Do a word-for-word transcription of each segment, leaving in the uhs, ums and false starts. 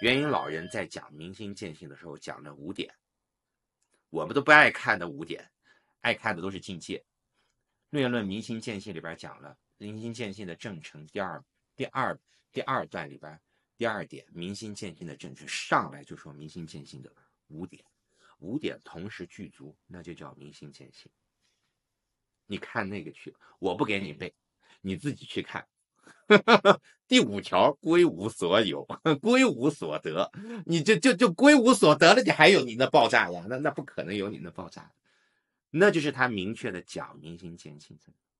元婴老人在讲明心见性的时候讲了五点，我们都不爱看的五点，爱看的都是境界。略论明心见性里边讲了明心见性的正程，第二第二第二段里边第二点明心见性的正程，上来就说明心见性的五点，五点同时具足，那就叫明心见性。你看那个去，我不给你背，你自己去看。第五条归无所有，归无所得，你就就就归无所得了，你还有你的爆炸呀？那那不可能有你的爆炸，那就是他明确的讲明心见性。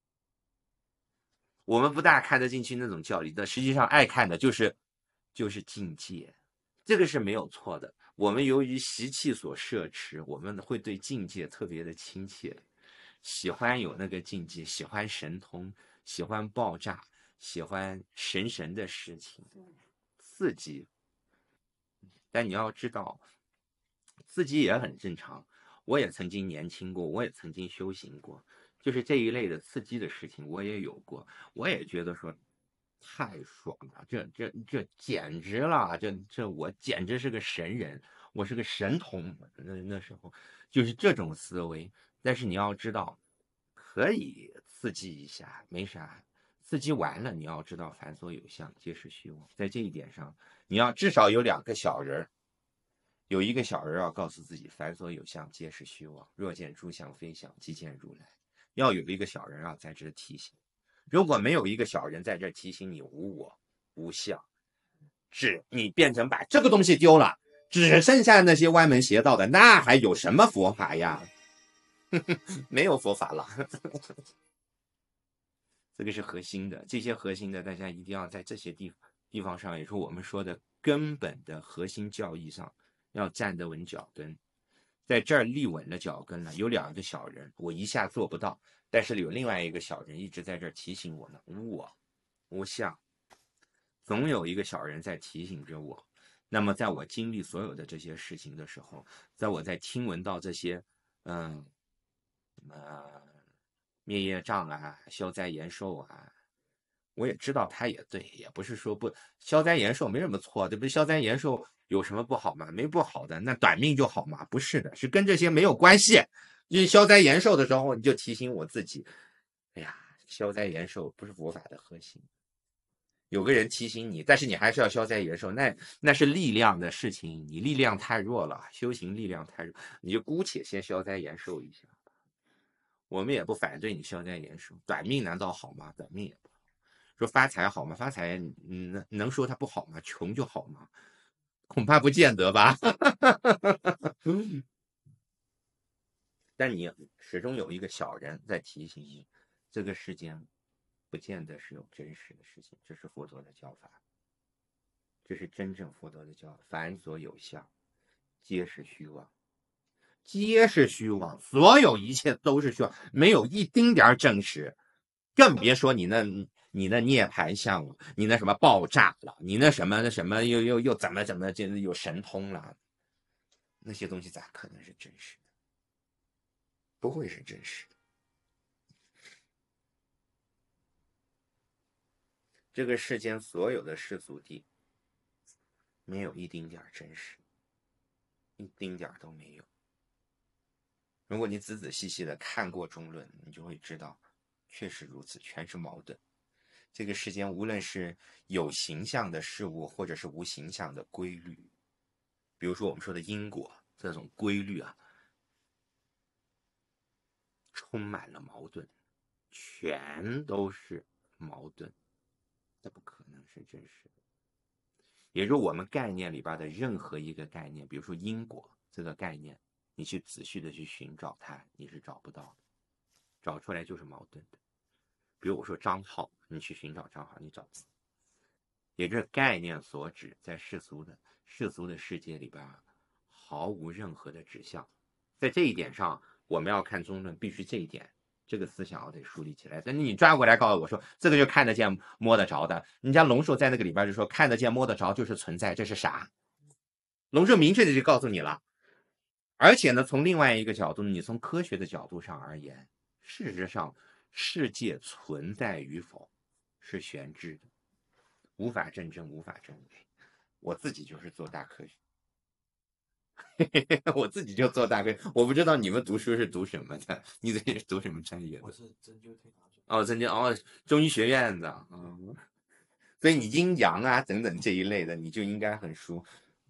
我们不大看得进去那种教理，但实际上爱看的就是就是境界，这个是没有错的。我们由于习气所摄持，我们会对境界特别的亲切，喜欢有那个境界，喜欢神通，喜欢爆炸，喜欢神神的事情，刺激。但你要知道，刺激也很正常。我也曾经年轻过，我也曾经修行过，就是这一类的刺激的事情我也有过，我也觉得说太爽了，这这这简直了，这这我简直是个神人，我是个神童。那那时候就是这种思维。但是你要知道，可以刺激一下，没啥。刺激完了，你要知道凡所有相，皆是虚妄。在这一点上，你要至少有两个小人，有一个小人要告诉自己，凡所有相，皆是虚妄。若见诸相非相，即见如来。要有一个小人啊，在这提醒。如果没有一个小人在这提醒你无我无相，只你变成把这个东西丢了，只剩下那些歪门邪道的，那还有什么佛法呀？没有佛法了。这个是核心的，这些核心的大家一定要在这些地地方上，也是我们说的根本的核心教义上要站得稳脚跟。在这儿立稳了脚跟了，有两个小人，我一下做不到，但是有另外一个小人一直在这儿提醒我呢，无我无相，总有一个小人在提醒着我。那么在我经历所有的这些事情的时候，在我在听闻到这些嗯呃灭业障啊、消灾延寿啊，我也知道他也对，也不是说不消灾延寿没什么错，对不对？消灾延寿有什么不好吗？没不好的，那短命就好吗？不是的，是跟这些没有关系。就是消灾延寿的时候，你就提醒我自己，哎呀，消灾延寿不是佛法的核心。有个人提醒你，但是你还是要消灾延寿，那那是力量的事情，你力量太弱了，修行力量太弱，你就姑且先消灾延寿一下。我们也不反对你消灾延寿，短命难道好吗？短命也不好。说发财好吗？发财能能说它不好吗？穷就好吗？恐怕不见得吧。但你始终有一个小人在提醒你，这个世间不见得是有真实的事情，这是佛陀的教法，这是真正佛陀的教法。凡所有相，皆是虚妄，皆是虚妄，所有一切都是虚妄，没有一丁点真实，更别说你那你那涅盘相了，你那什么爆炸了，你那什么那什么又又又怎么怎么这有神通了，那些东西咋可能是真实的？不会是真实的。这个世间所有的世俗谛，没有一丁点真实，一丁点都没有。如果你仔仔细细的看过中论，你就会知道，确实如此，全是矛盾。这个世间无论是有形象的事物，或者是无形象的规律，比如说我们说的因果这种规律啊，充满了矛盾，全都是矛盾，这不可能是真实的。也就是我们概念里边的任何一个概念，比如说因果这个概念，你去仔细的去寻找它，你是找不到的，找出来就是矛盾的。比如我说账号，你去寻找账号，你找不到。也就是概念所指，在世俗的世俗的世界里边，毫无任何的指向。在这一点上，我们要看中论，必须这一点，这个思想要得树立起来。但是你转过来告诉我说，这个就看得见、摸得着的。人家龙树在那个里边就说，看得见、摸得着就是存在，这是啥？龙树明确的就告诉你了。而且呢，从另外一个角度，你从科学的角度上而言，事实上，世界存在与否是玄知的。无法证真，无法证伪。 我自己就是做大科学，我自己就做大科学。我不知道你们读书是读什么的，你这是读什么专业的？ 我是针灸推拿专业。 哦，曾经哦，中医学院的，嗯，所以你阴阳啊等等这一类的，你就应该很熟。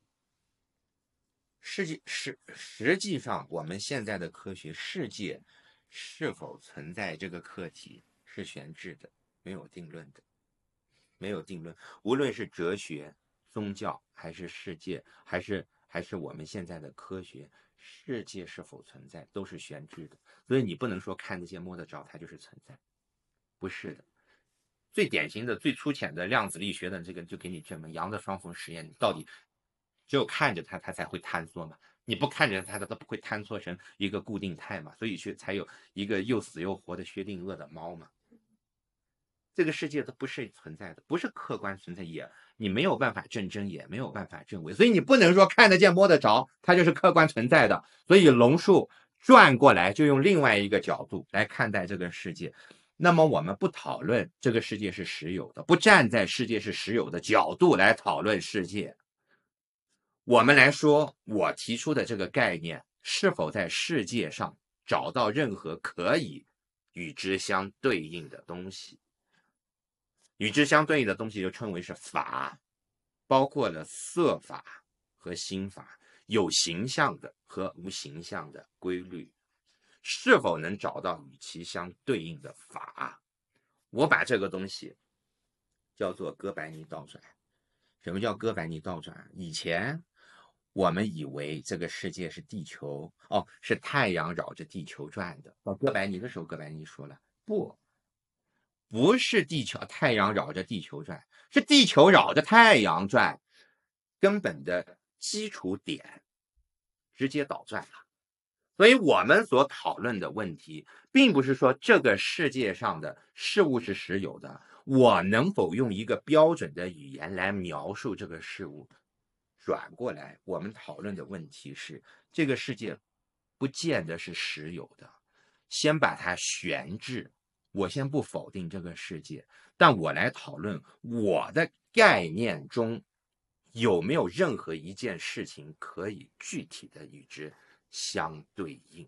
实际实实际上，我们现在的科学世界是否存在这个课题是悬置的，没有定论的，没有定论。无论是哲学、宗教，还是世界，还是还是我们现在的科学，世界是否存在都是悬置的。所以你不能说看得见摸得着它就是存在，不是的。最典型的、最粗浅的量子力学的这个，就给你证明杨的双缝实验，你到底只有看着它，它才会坍缩嘛。你不看着它，它不会坍缩成一个固定态嘛。所以去才有一个又死又活的薛定谔的猫嘛。这个世界它不是存在的，不是客观存在，也你没有办法证真，也没有办法证伪。所以你不能说看得见摸得着，它就是客观存在的。所以龙树转过来就用另外一个角度来看待这个世界。那么我们不讨论这个世界是实有的，不站在世界是实有的角度来讨论世界，我们来说我提出的这个概念是否在世界上找到任何可以与之相对应的东西。与之相对应的东西就称为是法，包括了色法和心法，有形象的和无形象的规律。是否能找到与其相对应的法？我把这个东西叫做哥白尼倒转。什么叫哥白尼倒转？以前我们以为这个世界是地球，哦，是太阳绕着地球转的。到哥白尼的时候，哥白尼说了，不，不是地球太阳绕着地球转，是地球绕着太阳转，根本的基础点直接倒转了。所以我们所讨论的问题，并不是说这个世界上的事物是实有的，我能否用一个标准的语言来描述这个事物。转过来，我们讨论的问题是，这个世界不见得是实有的，先把它悬置。我先不否定这个世界，但我来讨论我的概念中有没有任何一件事情可以具体的与之相对应。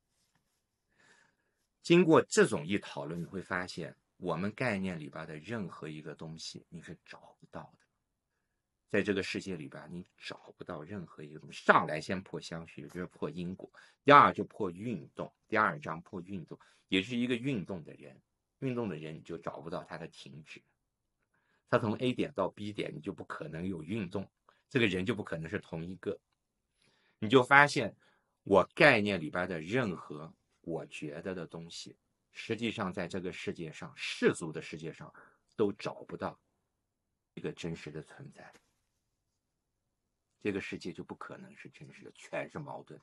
经过这种一讨论，你会发现我们概念里边的任何一个东西你是找不到的。在这个世界里边，你找不到任何一个东西。上来先破相续，就是破因果；第二就破运动，第二章破运动，也是一个运动的人。运动的人你就找不到他的停止，他从 A 点到 B 点，你就不可能有运动，这个人就不可能是同一个。你就发现我概念里边的任何我觉得的东西，实际上在这个世界上，世俗的世界上都找不到一个真实的存在。这个世界就不可能是真实的，全是矛盾。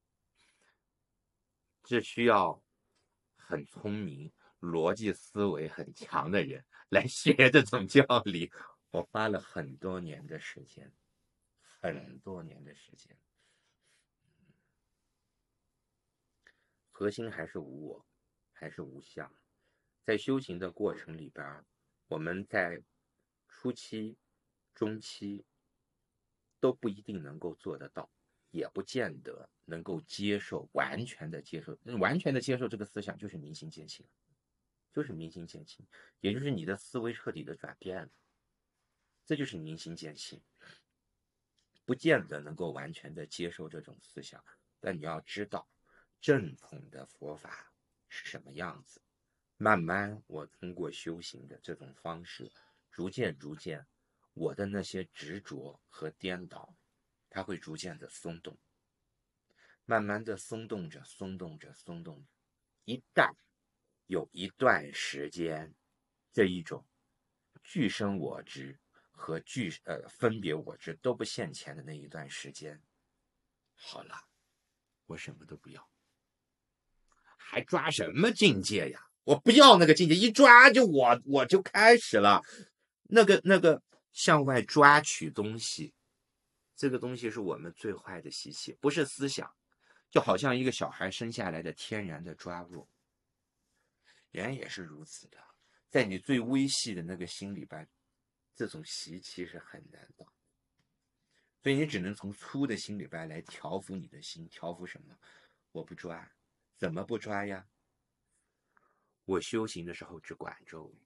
这需要很聪明、逻辑思维很强的人来学这种教理。我花了很多年的时间，很多年的时间。核心还是无我，还是无相。在修行的过程里边，我们在初期、中期都不一定能够做得到，也不见得能够接受，完全的接受。完全的接受这个思想就是明心见性，就是明心见性，也就是你的思维彻底的转变了，这就是明心见性。不见得能够完全的接受这种思想，但你要知道正统的佛法是什么样子。慢慢我通过修行的这种方式，逐渐逐渐我的那些执着和颠倒它会逐渐的松动，慢慢的松动着松动着松动着，一旦有一段时间这一种具生我执和具呃分别我执都不现前的那一段时间，好了，我什么都不要，还抓什么境界呀？我不要那个境界，一抓就我我就开始了，那个那个向外抓取东西，这个东西是我们最坏的习气，不是思想，就好像一个小孩生下来的天然的抓握，人也是如此的，在你最微细的那个心里边，这种习气是很难的。 所以你只能从粗的心里边来调服你的心，调服什么？我不抓，怎么不抓呀？我修行的时候只管咒语，